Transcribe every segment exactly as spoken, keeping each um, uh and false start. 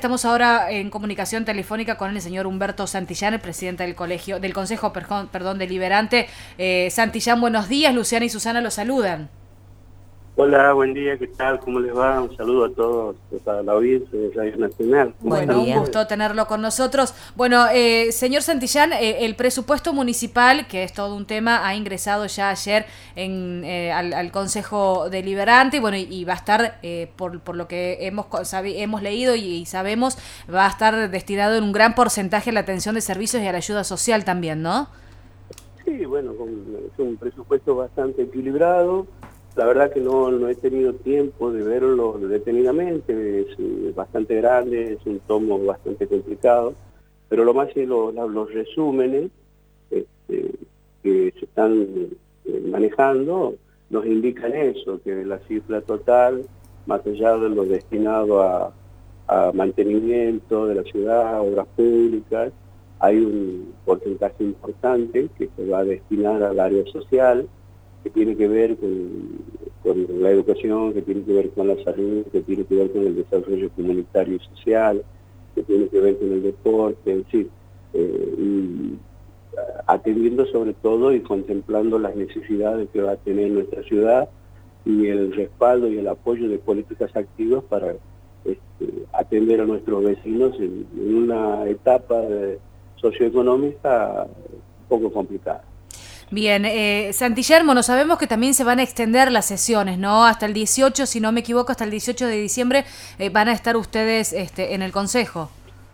Estamos ahora en comunicación telefónica con el señor Humberto Santillán, el presidente del colegio, del Consejo perdón, perdón, Deliberante. Eh, Santillán, buenos días. Luciana y Susana los saludan. Hola, buen día, ¿qué tal? ¿Cómo les va? Un saludo a todos, a la audiencia de Radio Nacional. Bueno, un gusto tenerlo con nosotros. Bueno, eh, señor Santillán, eh, el presupuesto municipal, que es todo un tema, ha ingresado ya ayer en, eh, al, al Consejo Deliberante, y bueno, y, y va a estar, eh, por, por lo que hemos sabi, hemos leído y, y sabemos, va a estar destinado en un gran porcentaje a la atención de servicios y a la ayuda social también, ¿no? Sí, bueno, es un presupuesto bastante equilibrado. La verdad que no, no he tenido tiempo de verlo detenidamente, es bastante grande, es un tomo bastante complicado, pero lo más es lo, los resúmenes este, que se están manejando nos indican eso, que la cifra total, más allá de lo destinado a, a mantenimiento de la ciudad, obras públicas, hay un porcentaje importante que se va a destinar al área social, que tiene que ver con, con la educación, que tiene que ver con la salud, que tiene que ver con el desarrollo comunitario y social, que tiene que ver con el deporte, en fin, eh, y atendiendo sobre todo y contemplando las necesidades que va a tener nuestra ciudad y el respaldo y el apoyo de políticas activas para este, atender a nuestros vecinos en, en una etapa de, socioeconómica un poco complicada. Bien, eh, Santillán, bueno, sabemos que también se van a extender las sesiones, ¿no? Hasta el dieciocho, si no me equivoco, hasta el dieciocho de diciembre eh, van a estar ustedes este, en el Consejo.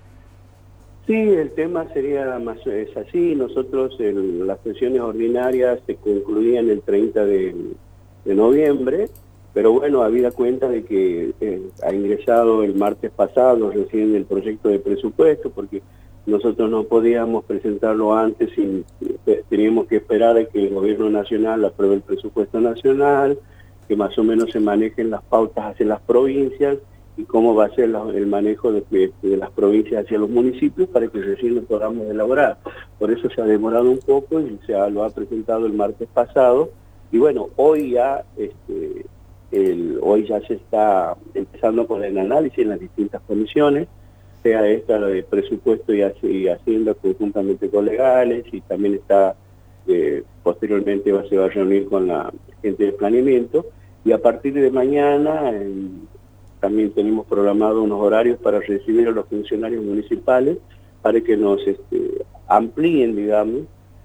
Sí, el tema sería más es así. Nosotros en las sesiones ordinarias se concluían el treinta de noviembre, pero bueno, habida cuenta de que eh, ha ingresado el martes pasado recién el proyecto de presupuesto, porque nosotros no podíamos presentarlo antes y teníamos que esperar a que el gobierno nacional apruebe el presupuesto nacional, que más o menos se manejen las pautas hacia las provincias y cómo va a ser la, el manejo de, de, de las provincias hacia los municipios para que recién lo podamos elaborar. Por eso se ha demorado un poco y se ha, lo ha presentado el martes pasado. Y bueno, hoy ya, este, el, hoy ya se está empezando con el análisis en las distintas comisiones, sea esta la de presupuesto y, y Hacienda conjuntamente con legales, y también está, eh, posteriormente va, se va a reunir con la gente de planeamiento, y a partir de mañana eh, también tenemos programado unos horarios para recibir a los funcionarios municipales para que nos este, amplíen, digamos,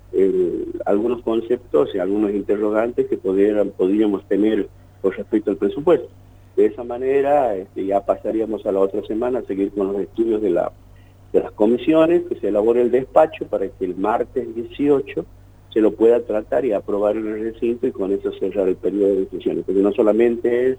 eh, algunos conceptos y algunos interrogantes que pudieran, podríamos tener con respecto al presupuesto. De esa manera este, ya pasaríamos a la otra semana a seguir con los estudios de, la, de las comisiones, que se elabore el despacho para que el martes dieciocho se lo pueda tratar y aprobar en el recinto, y con eso cerrar el periodo de sesiones. Porque no solamente es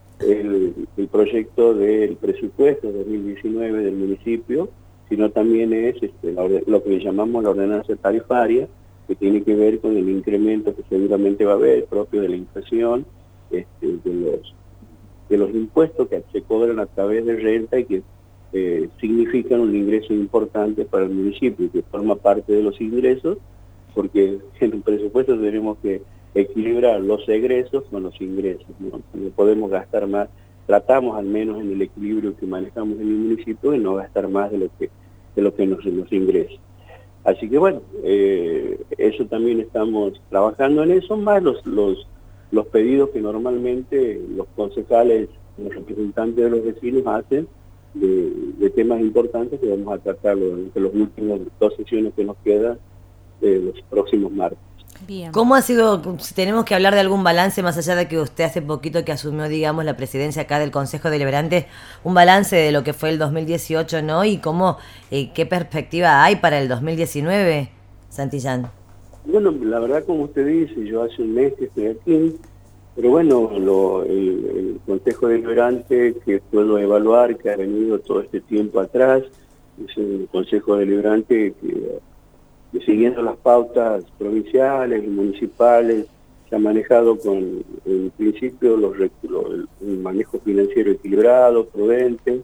el, el proyecto del presupuesto dos mil diecinueve del municipio, sino también es este, la, lo que llamamos la ordenanza tarifaria, que tiene que ver con el incremento que seguramente va a haber propio de la inflación, este, de los de los impuestos que se cobran a través de renta y que eh, significan un ingreso importante para el municipio, que forma parte de los ingresos, porque en el presupuesto tenemos que equilibrar los egresos con los ingresos, ¿no? No podemos gastar más, tratamos al menos en el equilibrio que manejamos en el municipio y no gastar más de lo que, de lo que nos, nos ingresa. Así que bueno, eh, eso también estamos trabajando en eso, más los... los los pedidos que normalmente los concejales, los representantes de los vecinos hacen de, de temas importantes que vamos a tratar durante los últimos dos sesiones que nos quedan de los próximos martes. Bien. ¿Cómo ha sido, si tenemos que hablar de algún balance, más allá de que usted hace poquito que asumió, digamos, la presidencia acá del Consejo Deliberante, un balance de lo que fue el dos mil dieciocho, ¿no? Y cómo, eh, qué perspectiva hay para el dos mil diecinueve, Santillán? Bueno, la verdad, como usted dice, yo hace un mes que estoy aquí, pero bueno, lo, el, el Consejo Deliberante que puedo evaluar, que ha venido todo este tiempo atrás, es un Consejo Deliberante que, que siguiendo las pautas provinciales y municipales, se ha manejado con, en principio, los, los, el manejo financiero equilibrado, prudente,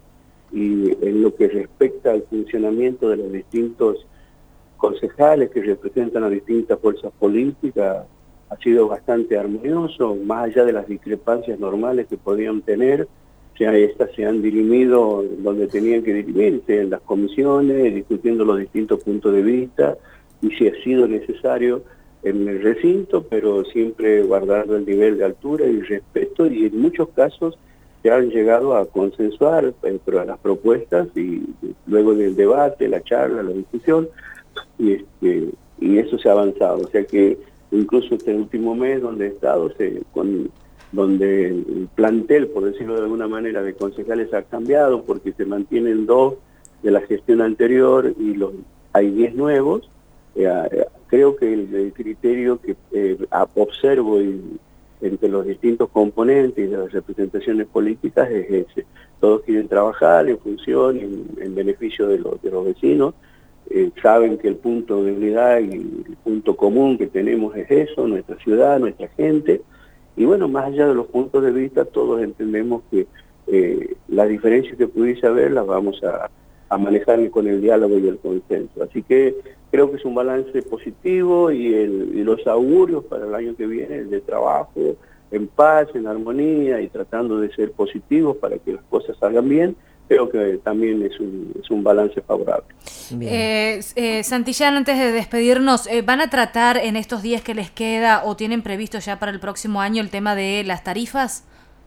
y en lo que respecta al funcionamiento de los distintos concejales que representan a distintas fuerzas políticas, ha sido bastante armonioso, más allá de las discrepancias normales que podían tener. ya estas se han dirimido donde tenían que dirimirse, en las comisiones, discutiendo los distintos puntos de vista, y si ha sido necesario en el recinto, pero siempre guardando el nivel de altura y respeto, y en muchos casos se han llegado a consensuar entre las propuestas, y luego del debate, la charla, la discusión, y, este, y eso se ha avanzado. O sea que incluso este último mes donde he estado, se, con, donde el plantel, por decirlo de alguna manera, de concejales ha cambiado, porque se mantienen dos de la gestión anterior y los hay diez nuevos. Eh, creo que el, el criterio que eh, observo y, entre los distintos componentes y las representaciones políticas es ese. Todos quieren trabajar en función, en, en beneficio de los, de los vecinos. Eh, saben que el punto de unidad y el punto común que tenemos es eso, nuestra ciudad, nuestra gente. Y bueno, más allá de los puntos de vista, todos entendemos que eh, las diferencias que pudiese haber las vamos a, a manejar con el diálogo y el consenso. Así que creo que es un balance positivo, y, el, y los augurios para el año que viene, el de trabajo en paz, en armonía y tratando de ser positivos para que las cosas salgan bien, creo que también es un, es un balance favorable. Eh, eh, Santillán, antes de despedirnos, eh, ¿van a tratar en estos días que les queda o tienen previsto ya para el próximo año el tema de las tarifas?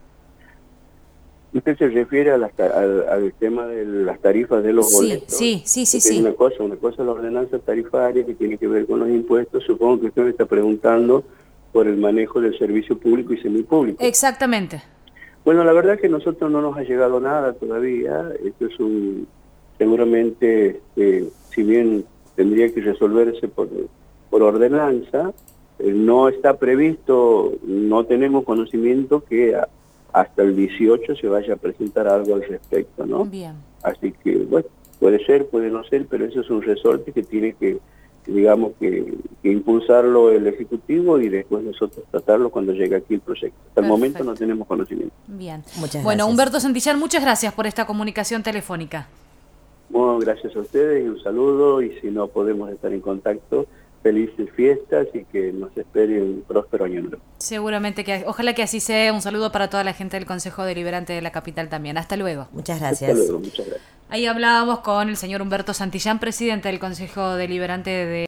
¿Usted se refiere a las, al, al tema de las tarifas de los sí, boletos? Sí, sí, sí, sí. Una cosa, una cosa es la ordenanza tarifaria que tiene que ver con los impuestos. Supongo que usted me está preguntando por el manejo del servicio público y semipúblico. Exactamente. Bueno, la verdad es que a nosotros no nos ha llegado nada todavía. Esto es un, seguramente, eh, si bien tendría que resolverse por, por ordenanza, eh, no está previsto, no tenemos conocimiento que a, hasta el dieciocho se vaya a presentar algo al respecto, ¿no? Bien. Así que, bueno, puede ser, puede no ser, pero eso es un resorte que tiene que, digamos, que, que impulsarlo el Ejecutivo y después nosotros tratarlo cuando llegue aquí el proyecto. Hasta el momento no tenemos conocimiento. Bien. Muchas bueno, gracias. Humberto Santillán, muchas gracias por esta comunicación telefónica. Bueno, gracias a ustedes y un saludo, y si no podemos estar en contacto, felices fiestas y que nos espere un próspero año nuevo. Seguramente que, ojalá que así sea. Un saludo para toda la gente del Consejo Deliberante de la capital también. Hasta luego. Muchas gracias. Hasta luego, muchas gracias. Ahí hablábamos con el señor Humberto Santillán, presidente del Consejo Deliberante de